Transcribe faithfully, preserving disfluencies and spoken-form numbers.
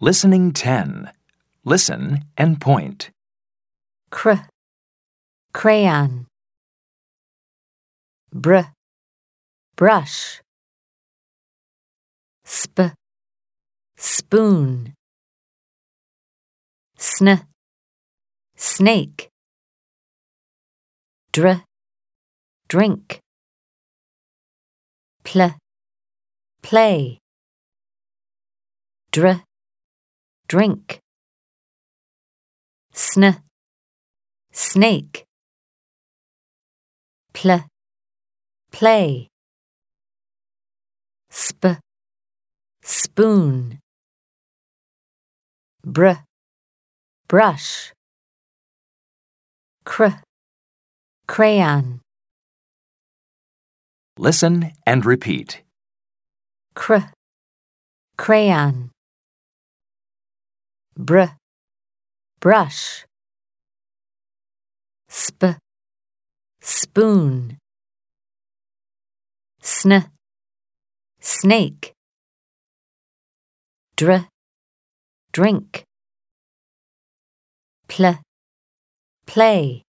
Listening ten. Listen and point. Cr, crayon. Br, brush. Sp, spoon. Sn, snake. Dr, drink. Pl, play. Dr, drink. Sn, snake. Pl, play. Sp, spoon. Br, brush. Cr, crayon. Listen and repeat. Cr, crayon. Br, brush. Sp, spoon. Sn, snake. Dr, drink. Pl, play.